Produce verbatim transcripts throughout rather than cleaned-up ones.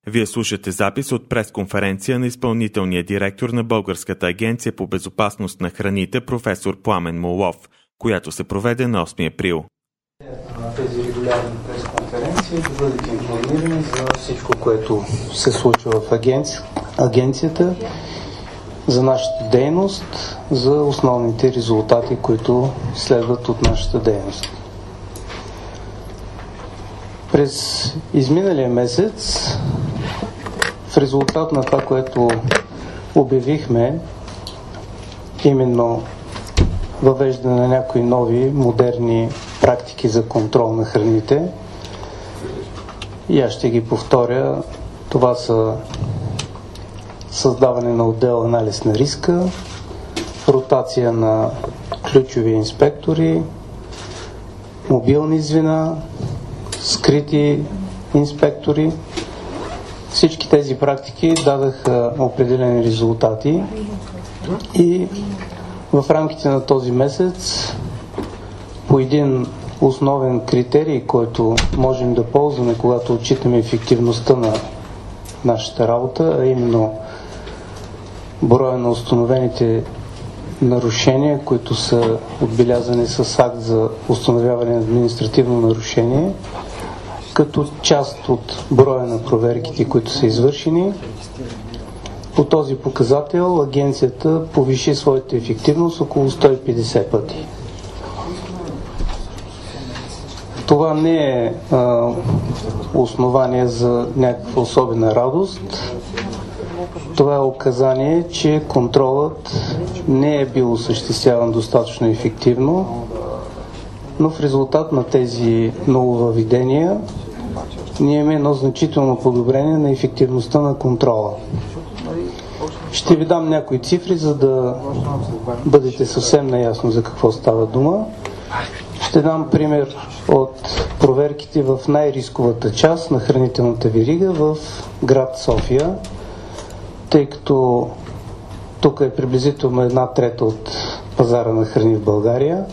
Вие слушате запис от пресконференция на изпълнителния директор на Българската агенция по безопасност на храните професор Пламен Моллов, която се проведе на осми април. На тези регулярни пресконференции да бъдете информирани за всичко, което се случва в агенци... агенцията, за нашата дейност, за основните резултати, които следват от нашата дейност. През изминалия месец, в резултат на това, което обявихме, именно въвеждане на някои нови, модерни практики за контрол на храните, и аз ще ги повторя, това са създаване на отдел анализ на риска, ротация на ключови инспектори, мобилни звена, скрити инспектори. Всички тези практики дадаха определени резултати и в рамките на този месец по един основен критерий, който можем да ползваме, когато отчитаме ефективността на нашата работа, а именно броя на установените нарушения, които са отбелязани с акт за установяване на административно нарушение, като част от броя на проверките, които са извършени. По този показател агенцията повиши своята ефективност около сто и петдесет пъти. Това не е а, основание за някаква особена радост. Това е указание, че контролът не е бил осъществяван достатъчно ефективно, но в резултат на тези нововъведения ние имаме едно значително подобрение на ефективността на контрола. Ще ви дам някои цифри, за да бъдете съвсем наясно за какво става дума. Ще дам пример от проверките в най-рисковата част на хранителната верига в град София, тъй като тук е приблизително една трета от пазара на храни в България.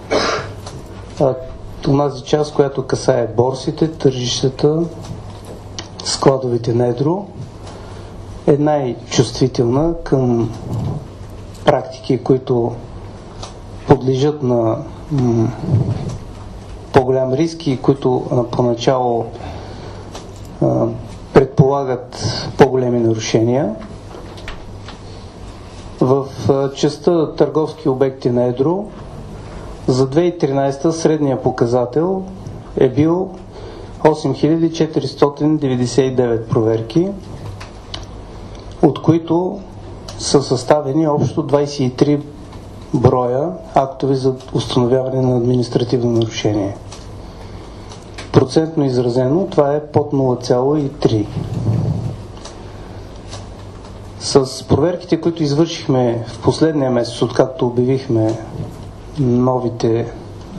Онази част, която касае борсите, тържищата, складовите на едро, е най-чувствителна към практики, които подлежат на м- по-голям риск и които а, поначало а, предполагат по-големи нарушения. В а, частта търговски обекти на едро за две хиляди и тринадесета средния показател е бил осем хиляди четиристотин деветдесет и девет проверки, от които са съставени общо двадесет и три броя актове за установяване на административно нарушение. Процентно изразено това е под нула цяло и три. С проверките, които извършихме в последния месец, откакто обявихме новите, а,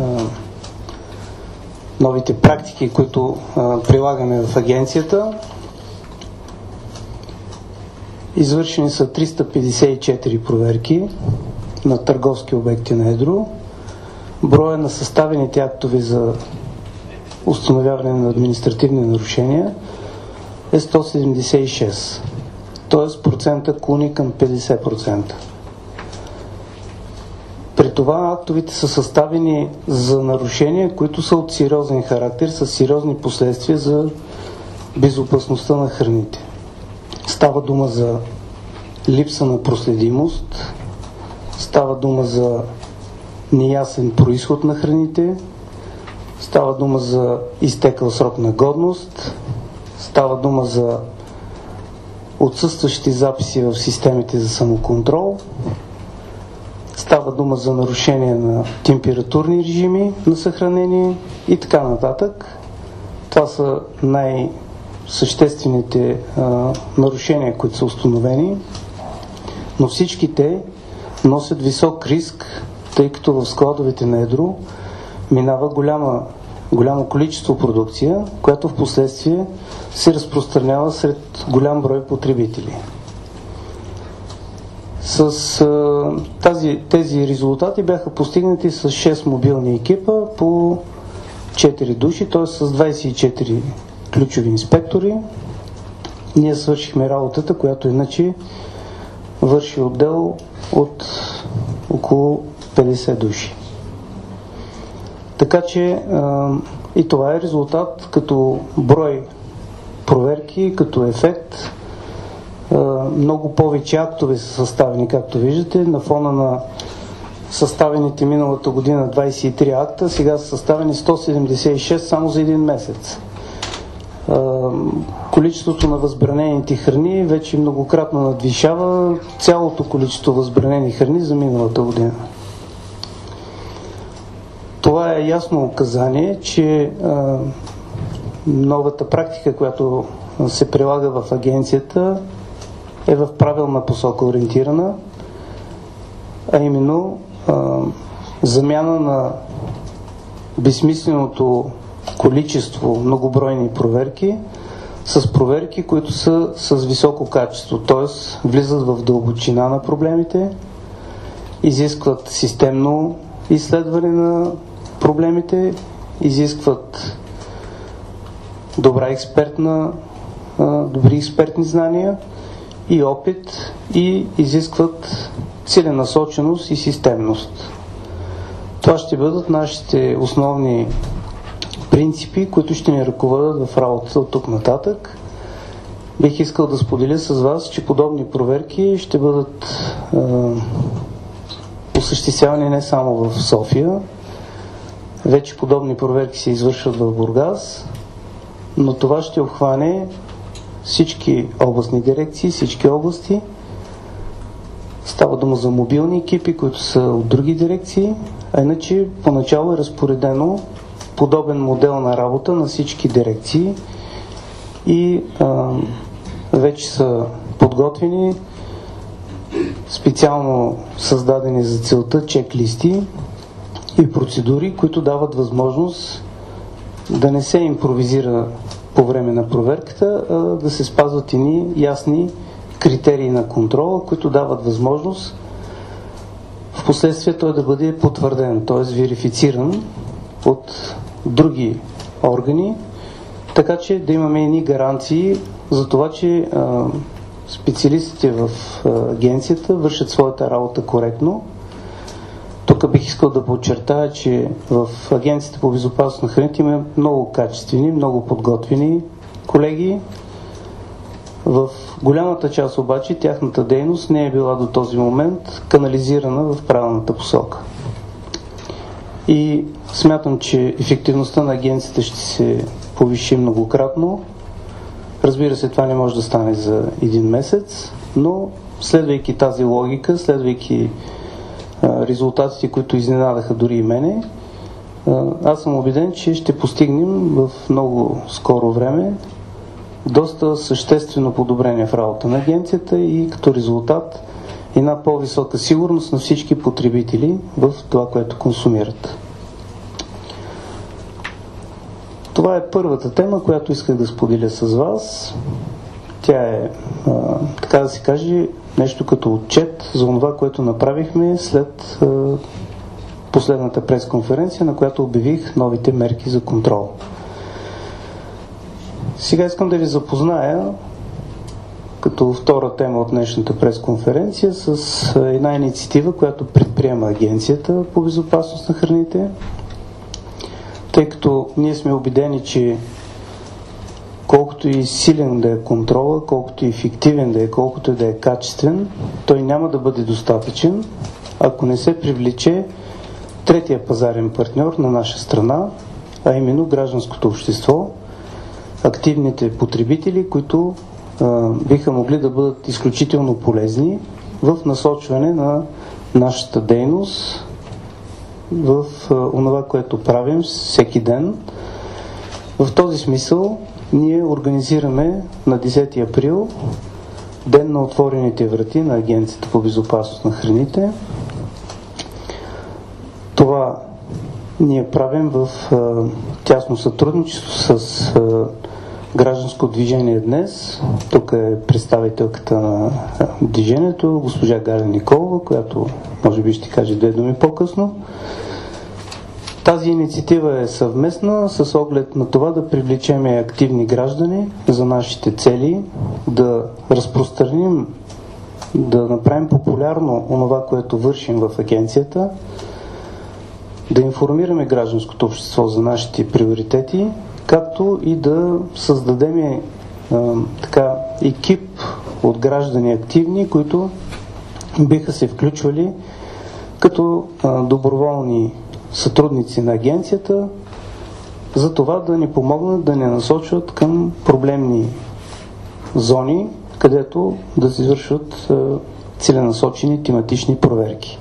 новите практики, които а, прилагаме в агенцията, извършени са триста петдесет и четири проверки на търговски обекти на едро. Броя на съставените актове за установяване на административни нарушения е сто седемдесет и шест, т.е. процента клони към петдесет процента. При това актовете са съставени за нарушения, които са от сериозен характер, с сериозни последствия за безопасността на храните. Става дума за липса на проследимост, става дума за неясен произход на храните, става дума за изтекъл срок на годност, става дума за отсъстващи записи в системите за самоконтрол, става дума за нарушение на температурни режими на съхранение и така нататък. Това са най-съществените а, нарушения, които са установени, но всички те носят висок риск, тъй като в складовете на едро минава голяма, голямо количество продукция, която в последствие се разпространява сред голям брой потребители. С а, тази, тези резултати бяха постигнати с шест мобилни екипа по четири души, т.е. с двадесет и четири ключови инспектори, ние свършихме работата, която иначе върши отдел от около петдесет души. Така че а, и това е резултат като брой проверки, като ефект. А, много повече актове са съставени, както виждате, на фона на съставените миналата година двадесет и три акта, сега са съставени сто седемдесет и шест само за един месец. А, количеството на възбранените храни вече многократно надвишава цялото количество възбранени храни за миналата година. Това е ясно указание, че а, новата практика, която се прилага в агенцията, е в правилна посока ориентирана, а именно а, замяна на безсмисленото количество многобройни проверки с проверки, които са с високо качество, т.е. влизат в дълбочина на проблемите, изискват системно изследване на проблемите, изискват добра експертна, добри експертни знания и опит и изискват целенасоченост и системност. Това ще бъдат нашите основни принципи, които ще ни ръководят в работата от тук нататък. Бих искал да споделя с вас, че подобни проверки ще бъдат е, осъществявани не само в София. Вече подобни проверки се извършват в Бургас, но това ще обхване всички областни дирекции, всички области. Става дума за мобилни екипи, които са от други дирекции, а иначе поначало е разпоредено подобен модел на работа на всички дирекции и а, вече са подготвени специално създадени за целта чек-листи и процедури, които дават възможност да не се импровизира по време на проверката, а да се спазват ини ясни критерии на контрола, които дават възможност в последствие той да бъде потвърден, т.е. верифициран от други органи, така че да имаме едни гаранции за това, че а, специалистите в а, агенцията вършат своята работа коректно. Тук бих искал да подчертая, че в Агенцията по безопасност на храните има много качествени, много подготвени колеги. В голямата част обаче тяхната дейност не е била до този момент канализирана в правилната посока. И смятам, че ефективността на агенцията ще се повиши многократно. Разбира се, това не може да стане за един месец, но следвайки тази логика, следвайки а, резултатите, които изненадаха дори и мене, а, аз съм убеден, че ще постигнем в много скоро време доста съществено подобрение в работа на агенцията и като резултат една по-висока сигурност на всички потребители в това, което консумират. Това е първата тема, която исках да споделя с вас. Тя е, а, така да се каже, нещо като отчет за това, което направихме след а, последната пресконференция, на която обявих новите мерки за контрол. Сега искам да ви запозная като втора тема от днешната пресконференция с една инициатива, която предприема Агенцията по безопасност на храните, тъй като ние сме убедени, че колкото и силен да е контрола, колкото и ефективен да е, колкото и да е качествен, той няма да бъде достатъчен, ако не се привлече третия пазарен партньор на наша страна, а именно гражданското общество, активните потребители, които а, биха могли да бъдат изключително полезни в насочване на нашата дейност в а, онова, което правим всеки ден. В този смисъл ние организираме на десети април Ден на отворените врати на Агенцията по безопасност на храните. Това ние правим в а, тясно сътрудничество с а, гражданско движение днес. Тук е представителката на движението, госпожа Галя Николова, която може би ще каже две думи по-късно. Тази инициатива е съвместна с оглед на това да привлечем активни граждани за нашите цели, да разпространим, да направим популярно онова, което вършим в агенцията, да информираме гражданското общество за нашите приоритети, както и да създадем а, така, екип от граждани активни, които биха се включвали като а, доброволни сътрудници на агенцията, за това да ни помогнат да ни насочват към проблемни зони, където да се извършват а, целенасочени тематични проверки.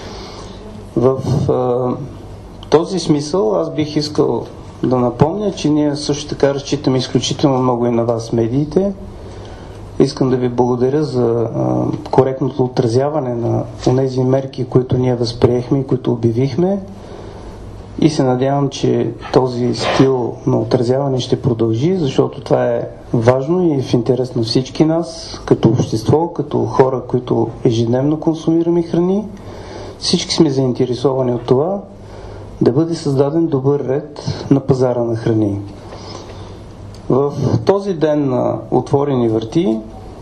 В а, този смисъл аз бих искал да напомня, че ние също така разчитаме изключително много и на вас, медиите. Искам да ви благодаря за а, коректното отразяване на тези мерки, които ние възприехме и които обявихме. И се надявам, че този стил на отразяване ще продължи, защото това е важно и в интерес на всички нас, като общество, като хора, които ежедневно консумираме храни. Всички сме заинтересовани от това да бъде създаден добър ред на пазара на храни. В този ден на отворени врати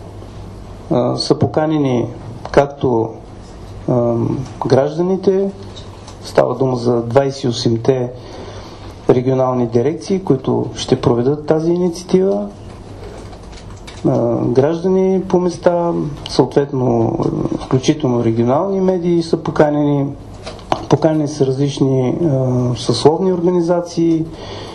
а, са поканени както а, гражданите, става дума за двайсет и осемте регионални дирекции, които ще проведат тази инициатива, а, граждани по места, съответно включително регионални медии са поканени, поканени са различни а, съсловни организации.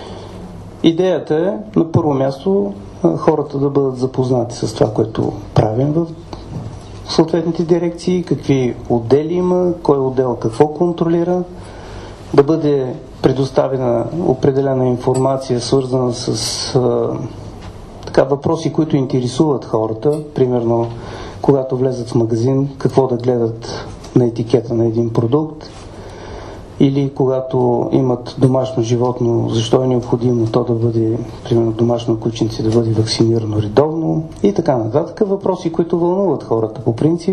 Идеята е на първо място а, хората да бъдат запознати с това, което правим в съответните дирекции, какви отдели има, кой отдел какво контролира, да бъде предоставена определена информация, свързана с а, така, въпроси, които интересуват хората, примерно когато влезат в магазин, какво да гледат на етикета на един продукт, или когато имат домашно животно, защо е необходимо то да бъде, примерно домашно кученце да бъде вакцинирано редовно и така нататък. Въпроси, които вълнуват хората по принцип,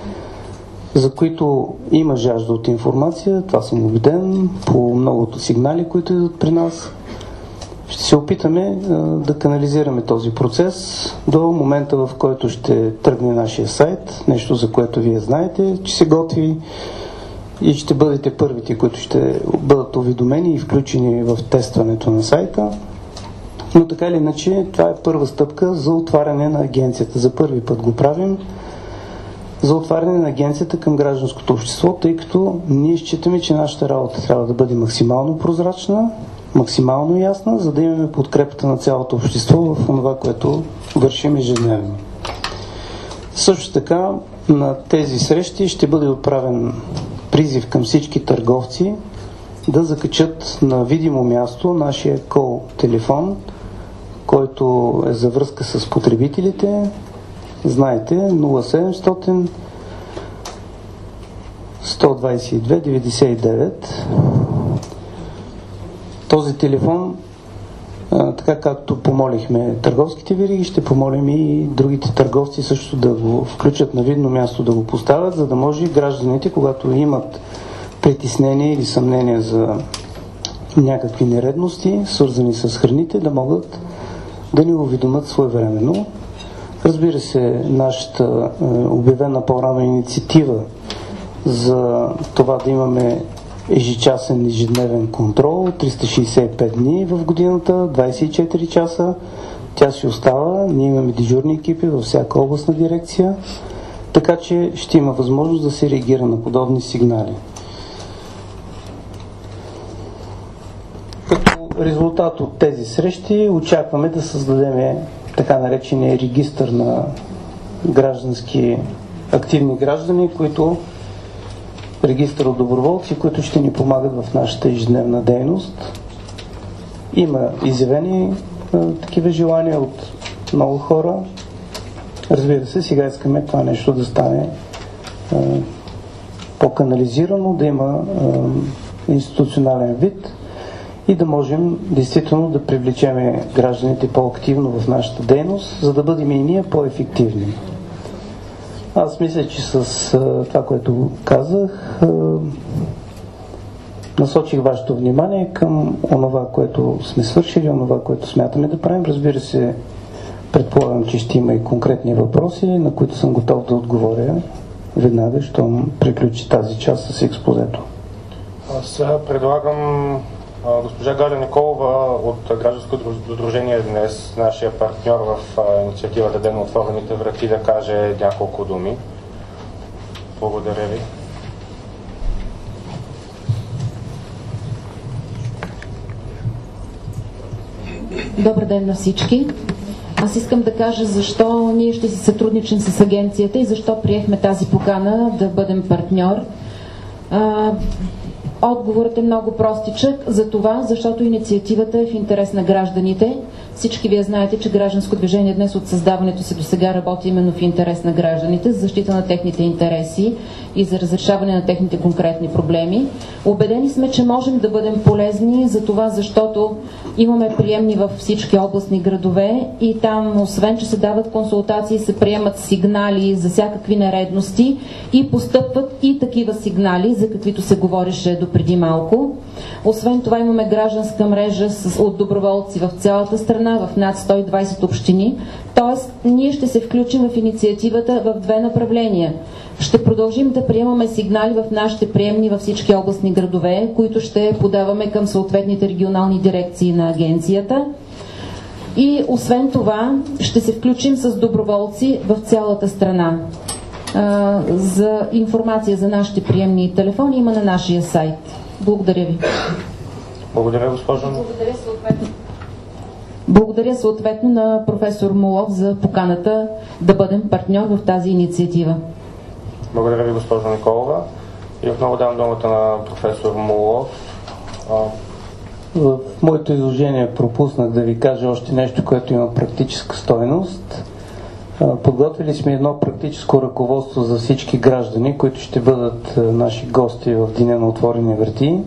за които има жажда от информация, това съм убеден, по многото сигнали, които идват при нас. Ще се опитаме а, да канализираме този процес до момента, в който ще тръгне нашия сайт, нещо за което вие знаете, че се готви и ще бъдете първите, които ще бъдат уведомени и включени в тестването на сайта. Но така или иначе, това е първа стъпка за отваряне на агенцията. За първи път го правим за отваряне на агенцията към гражданското общество, тъй като ние считаме, че нашата работа трябва да бъде максимално прозрачна, максимално ясна, за да имаме подкрепата на цялото общество в това, което вършим ежедневно. Също така, на тези срещи ще бъде отправен призив към всички търговци да закачат на видимо място нашия кол телефон, който е за връзка с потребителите. Знаете, нула седемстотин сто двайсет и две деветдесет и девет. Този телефон, така както помолихме търговските вериги, ще помолим и другите търговци също да го включат на видно място, да го поставят, за да може гражданите, когато имат притеснение или съмнение за някакви нередности, свързани с храните, да могат да ни уведомят своевременно. Разбира се, нашата е, обявена по-рано инициатива за това да имаме ежечасен, ежедневен контрол, триста шейсет и пет дни в годината, двайсет и четири часа. Тя си остава. Ние имаме дежурни екипи във всяка областна дирекция, така че ще има възможност да се реагира на подобни сигнали. Като резултат от тези срещи очакваме да създадем така наречения регистър на граждански активни граждани, които регистър от доброволци, които ще ни помагат в нашата ежедневна дейност. Има изявени а, такива желания от много хора. Разбира се, сега искаме това нещо да стане а, по-канализирано, да има а, институционален вид и да можем действително да привлечем гражданите по-активно в нашата дейност, за да бъдем и ние по-ефективни. Аз мисля, че с а, това, което казах, а, насочих вашето внимание към онова, което сме свършили, онова, което смятаме да правим. Разбира се, Предполагам, че ще има и конкретни въпроси, на които съм готов да отговоря веднага, щом приключи тази част с експозето. Аз предлагам а, госпожа Галя Николова от Гражданското сдружение днес, нашия партньор в а, инициативата Ден на отворените врати, да каже няколко думи. Благодаря ви. Добър ден на всички. Аз искам да кажа защо ние ще си сътрудничим с агенцията и защо приехме тази покана да бъдем партньор. А, отговорът е много простичък за това, защото инициативата е в интерес на гражданите. Всички вие знаете, че гражданско движение днес от създаването си до сега работи именно в интерес на гражданите, за защита на техните интереси и за разрешаване на техните конкретни проблеми. Убедени сме, че можем да бъдем полезни за това, защото имаме приемни във всички областни градове и там, освен че се дават консултации, се приемат сигнали за всякакви нередности и постъпват и такива сигнали, за каквито се говореше допреди малко. Освен това имаме гражданска мрежа с, от доброволци в цялата страна, в над сто и двайсет общини. Тоест, ние ще се включим в инициативата в две направления. Ще продължим да приемаме сигнали в нашите приемни във всички областни градове, които ще подаваме към съответните регионални дирекции на агенцията. И освен това, ще се включим с доброволци в цялата страна. А, за информация за нашите приемни телефони има на нашия сайт. Благодаря ви. Благодаря, госпожо. Благодаря съответно. Благодаря съответно на професор Молов за поканата да бъдем партньор в тази инициатива. Благодаря ви, госпожо Николова. И отново давам думата на професор Молов. В моето изложение пропуснах да ви кажа още нещо, което има практическа стойност. Подготвили сме едно практическо ръководство за всички граждани, които ще бъдат наши гости в Деня на отворени врати.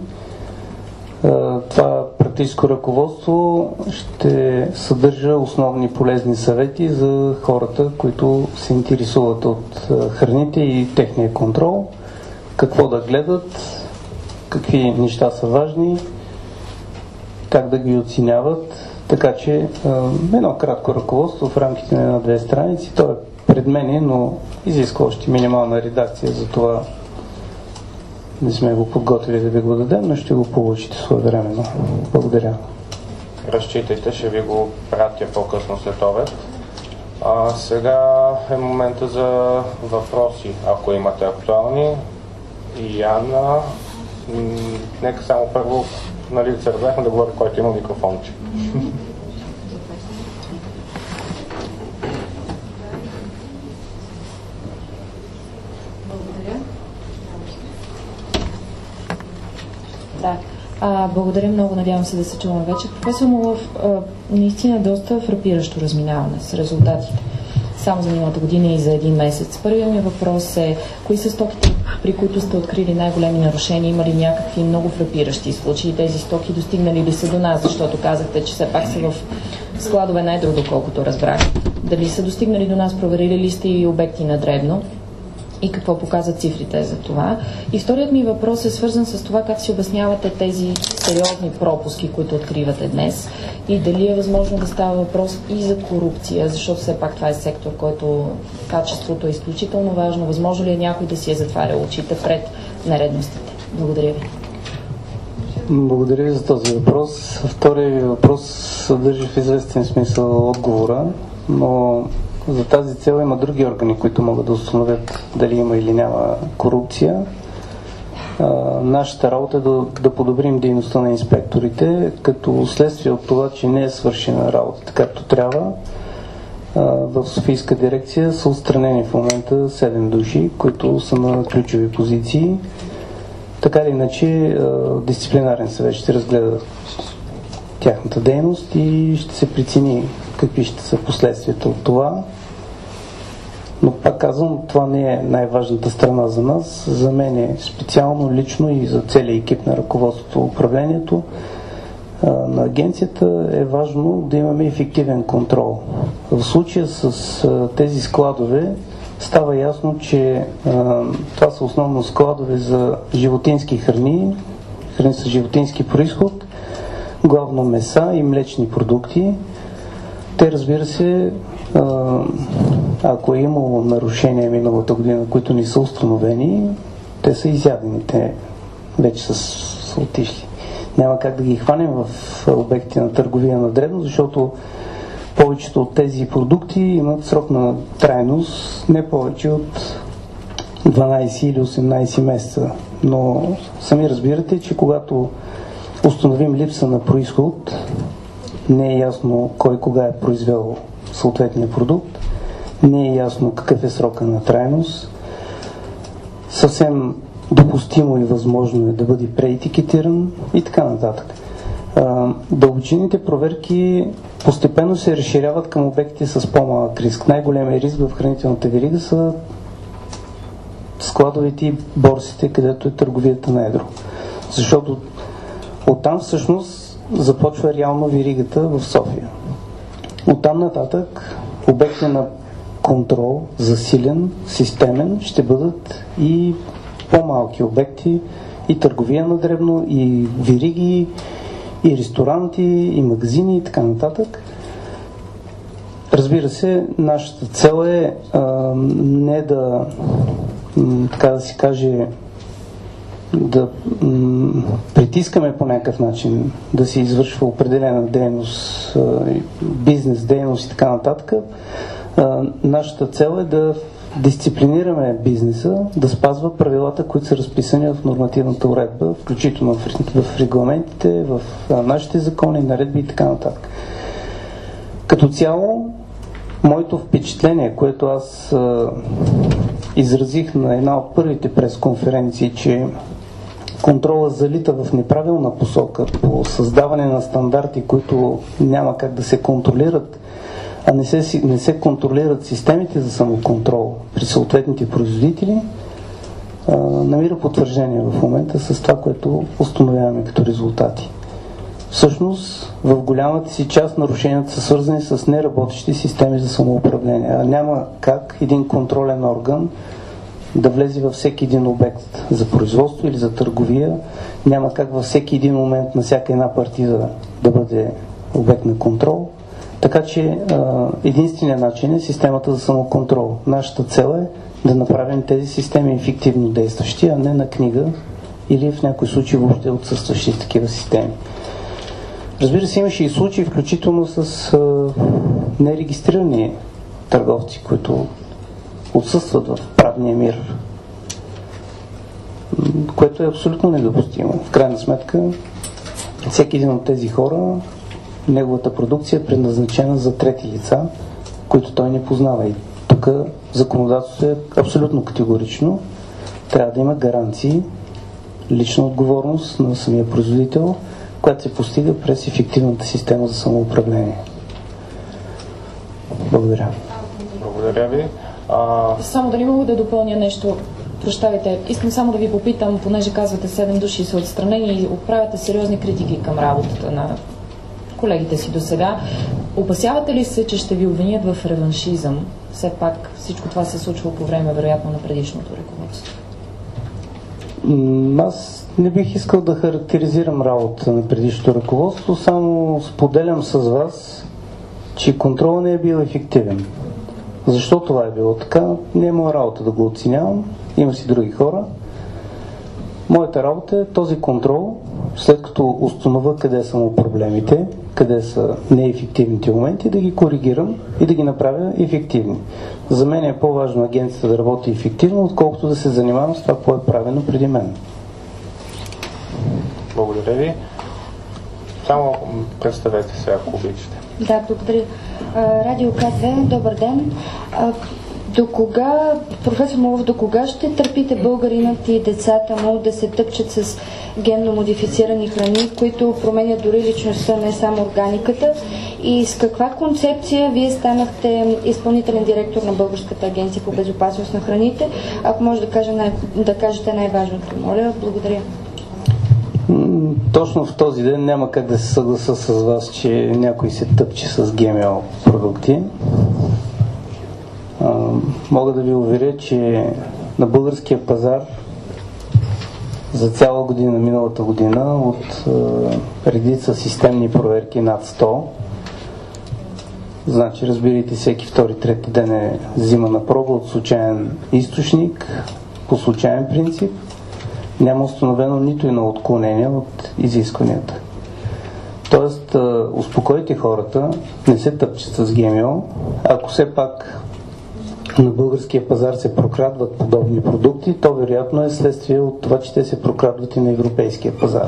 Това практическо ръководство ще съдържа основни полезни съвети за хората, които се интересуват от храните и техния контрол, какво да гледат, какви неща са важни, как да ги оценяват. Така че едно кратко ръководство в рамките на една-две страници. То е пред мен, но изисква още минимална редакция, за това не сме го подготвили да ви го дадем, но ще го получите своевременно. Благодаря. Разчитайте, ще ви го пратя по-късно след обед. А, сега е момента за въпроси, ако имате актуални. Яна, м- нека само първо, нали, се разбрахме да говоря, който има микрофонче. Да. А, благодаря много, надявам се да се чуваме вече. Професор Молов, а, наистина доста фрапиращо разминаване с резултатите. Само за миналата година и за един месец. Първият ми въпрос е, кои са стоките, при които сте открили най-големи нарушения? Има ли някакви много фрапиращи случаи? Тези стоки достигнали ли са до нас? Защото казахте, че все пак са в складове на едро, доколкото разбрах. Дали са достигнали до нас? Проверили ли сте и обекти на дребно? И какво показват цифрите за това? И вторият ми въпрос е свързан с това как си обяснявате тези сериозни пропуски, които откривате днес, и дали е възможно да става въпрос и за корупция, защото все пак това е сектор, който качеството е изключително важно. Възможно ли е някой да си е затварял очите пред нередностите? Благодаря ви. Благодаря ви за този въпрос. Вторият ви въпрос съдържа в известен смисъл отговора, но за тази цел има други органи, които могат да установят дали има или няма корупция. А, нашата работа е да, да подобрим дейността на инспекторите, като следствие от това, че не е свършена работата както трябва. А, в Софийска дирекция са отстранени в момента седем души, които са на ключови позиции. Така или иначе, а, дисциплинарен съвет ще разгледа тяхната дейност и ще се прецени какви ще са последствията от това. Но пак казвам, това не е най-важната страна за нас. За мен е специално, лично и за целия екип на ръководството, управлението а, на агенцията е важно да имаме ефективен контрол. В случая с а, тези складове става ясно, че а, това са основно складове за животински храни, храни с животински произход, главно меса и млечни продукти. Те, разбира се, Ако е имало нарушения миналата година, които не са установени, те са изядени, те вече са, са отишли. Няма как да ги хванем в обекти на търговия на дребно, защото повечето от тези продукти имат срок на трайност не повече от дванайсет или осемнайсет месеца. Но сами разбирате, че когато установим липса на произход, не е ясно кой кога е произвел съответния продукт, не е ясно какъв е срока на трайност, съвсем допустимо и възможно е да бъде преетикетиран и така нататък. Дълбочинните проверки постепенно се разширяват към обекти с по-малък риск. Най-големият риск в хранителната верига са складовете и борсите, където е търговията на едро. Защото оттам всъщност започва реално веригата в София. Оттам нататък обекти на контрол, засилен, системен, ще бъдат и по-малки обекти, и търговия на дребно, и вериги, и ресторанти, и магазини, и така нататък. Разбира се, нашата цел е а, не да, м, така да се каже, да м, притискаме по някакъв начин да се извършва определена дейност, а, бизнес дейност и така нататък. А, нашата цел е да дисциплинираме бизнеса, да спазва правилата, които са разписани в нормативната уредба, включително в, в регламентите, в а, нашите закони, наредби и така нататък. Като цяло, моето впечатление, което аз а, изразих на една от първите пресконференции, че контрола залита в неправилна посока по създаване на стандарти, които няма как да се контролират, а не се, не се контролират системите за самоконтрол при съответните производители, а, намира потвърждение в момента с това, което установяваме като резултати. Всъщност, в голямата си част нарушенията са свързани с неработещи системи за самоуправление. А няма как един контролен орган да влезе във всеки един обект за производство или за търговия. Няма как във всеки един момент на всяка една партида да бъде обект на контрол. Така че единственият начин е системата за самоконтрол. Нашата цел е да направим тези системи ефективно действащи, а не на книга или в някои случаи въобще отсъстващи такива системи. Разбира се, имаше и случаи, включително с а, нерегистрирани търговци, които отсъстват в правния мир, което е абсолютно недопустимо. В крайна сметка, всеки един от тези хора, неговата продукция е предназначена за трети лица, които той не познава. И тук законодателството е абсолютно категорично. Трябва да има гаранции, лична отговорност на самия производител, която се постига през ефективната система за самоуправление. Благодаря. Благодаря ви. А... Само дали мога да допълня нещо? Прощавайте, искам само да ви попитам, понеже казвате седем души са отстранени и отправяте сериозни критики към работата на колегите си до сега. Опасявате ли се, че ще ви обвинят в реваншизъм? Все пак всичко това се случва по време, вероятно, на предишното ръководство. Аз не бих искал да характеризирам работа на предишното ръководство, само споделям с вас, че контролът не е бил ефективен. Защо това е било така? Не е моя работа да го оценявам, има си други хора. Моята работа е този контрол, след като установя къде са му проблемите, къде са неефективните моменти, да ги коригирам и да ги направя ефективни. За мен е по-важно агенцията да работи ефективно, отколкото да се занимавам с това, което е правено преди мен. Благодаря ви. Само представете се, ако обичате. Да, благодаря. Радио К две, добър ден. До кога, професор Молов, до кога ще търпите българинът и децата му да се тъпчат с генно модифицирани храни, които променят дори личността, не само органиката? И с каква концепция вие станахте изпълнителен директор на Българската агенция по безопасност на храните? Ако може да, кажа най- да кажете най-важното, моля. Благодаря. Точно в този ден няма как да се съгласа с вас, че някой се тъпче с ГМО продукти. Мога да ви уверя, че на българския пазар за цяла година, миналата година, от редица системни проверки над сто, Значи, разбирайте, всеки втори, трети ден е взимана проба от случайен източник, по случайен принцип. Няма установено нито едно отклонение от изискванията. Тоест, успокойте хората, не се тъпчат с ГМО. Ако все пак на българския пазар се прокрадват подобни продукти, то вероятно е следствие от това, че те се прокрадват и на европейския пазар.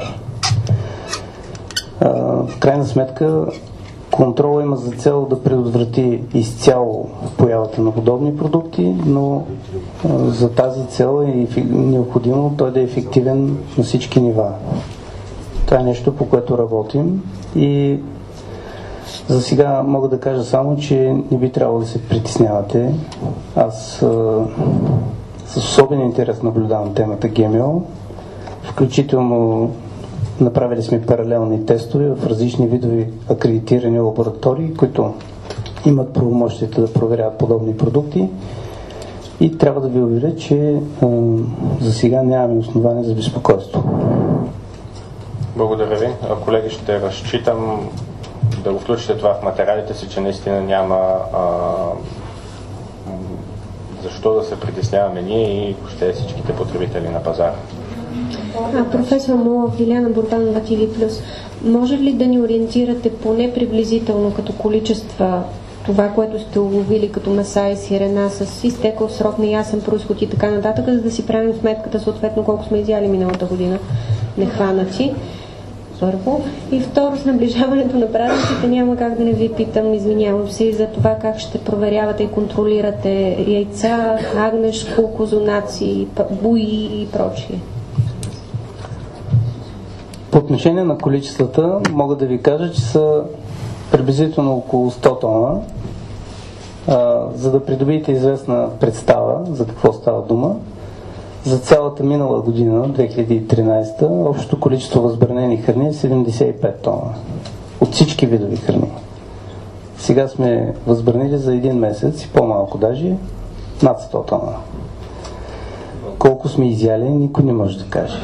В крайна сметка, контрола има за цел да предотврати изцяло появата на подобни продукти, но за тази цел е необходимо той да е ефективен на всички нива. Това е нещо, по което работим, и за сега мога да кажа само, че не би трябвало да се притеснявате. Аз а, с особен интерес наблюдавам темата ГМО, включително направили сме паралелни тестове в различни видови акредитирани лаборатории, които имат правомощията да проверяват подобни продукти, и трябва да ви уверя, че а, за сега нямаме основания за безпокойство. Благодаря ви. Колеги, ще разчитам да го включите това в материалите си, че наистина няма а, защо да се притесняваме ние и въобще всичките потребители на пазара. А, професор Молов, Лиляна Бурбанова, Ти Ви плюс, може ли да ни ориентирате поне приблизително като количества това, което сте уловили като меса и сирена с изтекъл срок, неясен произход и така нататък, за да си правим сметката съответно колко сме изяли миналата година нехванати? Първо. И второ, с наближаването на празниците няма как да не ви питам, извинявам се, за това как ще проверявате и контролирате яйца, агнешко, козунаци, буи и прочие. По отношение на количествата мога да ви кажа, че са приблизително около сто тона. А, за да придобиете известна представа за какво става дума, за цялата минала година, две хиляди и тринадесета, общото количество възбранени храни е седемдесет и пет тона. От всички видови храни. Сега сме възбранили за един месец и по-малко даже над сто тона. Колко сме изяли, никой не може да каже.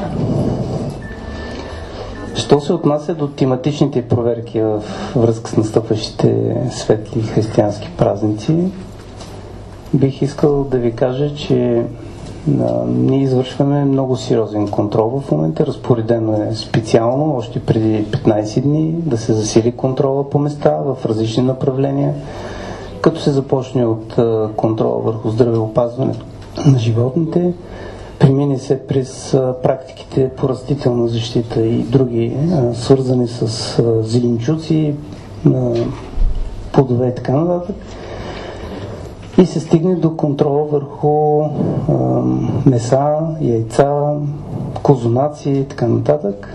Що се отнася до тематичните проверки в връзка с настъпващите светли християнски празници, бих искал да ви кажа, че а, ние извършваме много сериозен контрол в момента. Разпоредено е специално, още преди петнадесет дни, да се засили контрола по места в различни направления, като се започне от а, контрола върху здравеопазването на животните, премине се през а, практиките по растителна защита и други, а, свързани с а, зеленчуци, а, плодове и така нататък, и се стигне до контрол върху а, меса, яйца, козунаци и така нататък.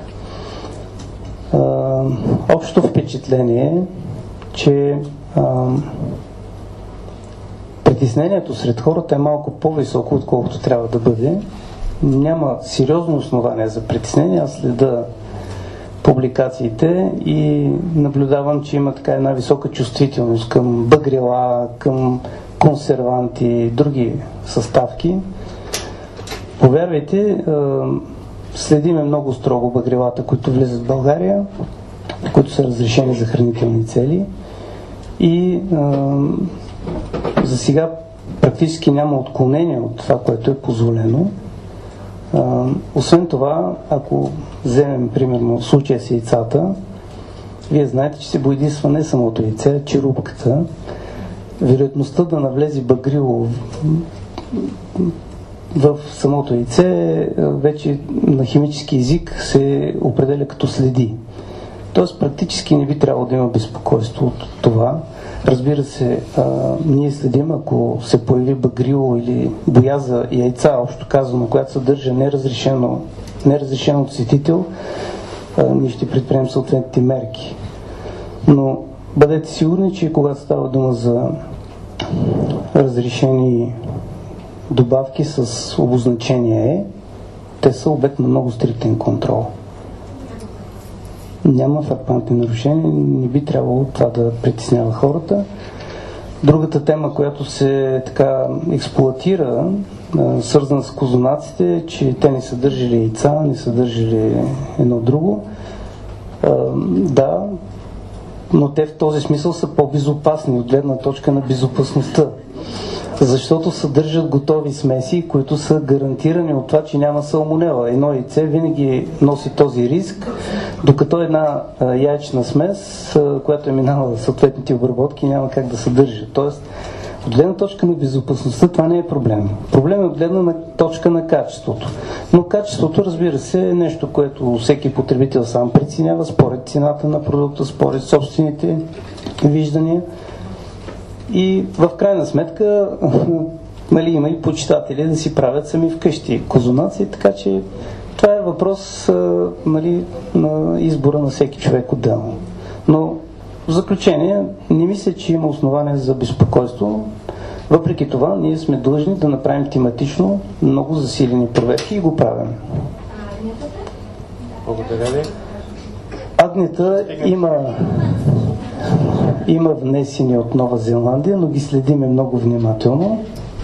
А, общо впечатление е, че а, притеснението сред хората е малко по-високо, отколкото трябва да бъде. Няма сериозно основание за притеснение. Аз следа публикациите и наблюдавам, че има така една висока чувствителност към бъгрила, към консерванти и други съставки. Повярвайте, следиме много строго бъгрилата, които влизат в България, които са разрешени за хранителни цели, и за сега практически няма отклонение от това, което е позволено. А, освен това, ако вземем примерно случая с яйцата, вие знаете, че се боядисва не самото яйце, а черупката. Вероятността да навлезе бъгрило в самото яйце вече на химически език се определя като следи. Тоест практически не би трябвало да има безпокойство от това. Разбира се, а, ние следим, ако се появи бъгрило или боя за яйца, общо казано, която съдържа неразрешено, неразрешен отсветител, а, ние ще предприемем съответните мерки. Но бъдете сигурни, че когато става дума за разрешени добавки с обозначение Е, те са обект на много стриктен контрол. Няма фрапантни нарушения, не би трябвало това да притеснява хората. Другата тема, която се така експлоатира, свързана с козунаците, е, че те не съдържали яйца, не съдържали едно друго. Да, но те в този смисъл са по-безопасни от гледна точка на безопасността. Защото съдържат готови смеси, които са гарантирани от това, че няма салмонела. Едно яйце винаги носи този риск, докато една а, яйчна смес, а, която е минала съответните обработки, няма как да съдържа. Тоест, от гледна точка на безопасността това не е проблем. Проблем е от гледна точка на качеството. Но качеството, разбира се, е нещо, което всеки потребител сам преценява според цената на продукта, според собствените виждания. И в крайна сметка нали, има и почитатели да си правят сами вкъщи козунаци, така че това е въпрос нали, на избора на всеки човек отделно. Но в заключение, не мисля, че има основание за безпокойство. Въпреки това, ние сме длъжни да направим тематично много засилени проверки и го правим. Благодаря ви. Агнета има Има внесени от Нова Зеландия, но ги следиме много внимателно.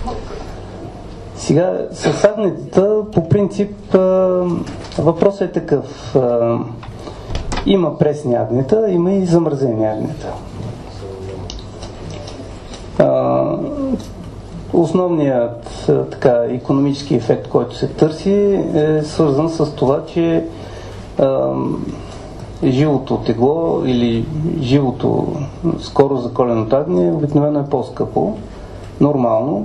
Сега, с агнетата, по принцип, въпросът е такъв. Има пресни агнета, има и замразени агнета. Основният така, икономически ефект, който се търси, е свързан с това, че живото тегло или живото скоро заколеното агне обикновено е по-скъпо, нормално.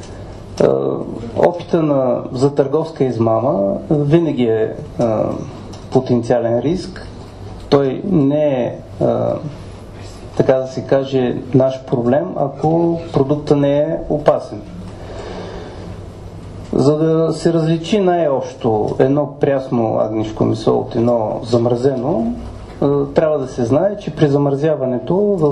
Опита на, за търговска измама винаги е а, потенциален риск. Той не е, а, така да се каже, наш проблем, ако продукта не е опасен. За да се различи най-общо едно прясно агнешко месо от едно замразено, трябва да се знае, че при замразяването в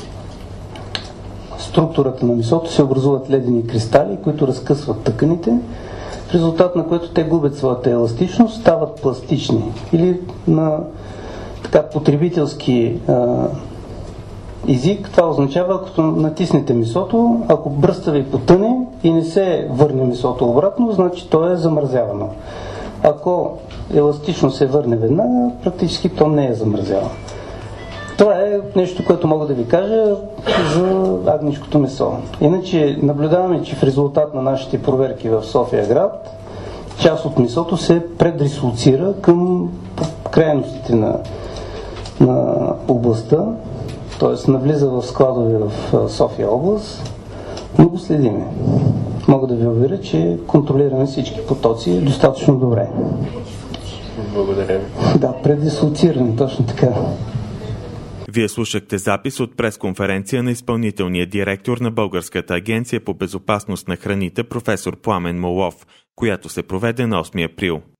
структурата на месото се образуват ледени кристали, които разкъсват тъканите, в резултат на което те губят своята еластичност, стават пластични. Или на така потребителски а, език, това означава, ако натиснете месото, ако бръстава и потъне и не се върне месото обратно, значи то е замразявано. Ако еластично се върне веднага, практически то не е замразявано. Това е нещо, което мога да ви кажа за агнешкото месо. Иначе наблюдаваме, че в резултат на нашите проверки в София град, част от месото се предрислоцира към крайностите на, на областта, т.е. навлиза в складове в София област, но го следиме. Мога да ви уверя, че контролираме всички потоци достатъчно добре. Благодаря ви. Да, предислоциране, точно така. Вие слушахте запис от пресконференция на изпълнителния директор на Българската агенция по безопасност на храните професор Пламен Молов, която се проведе на осми април.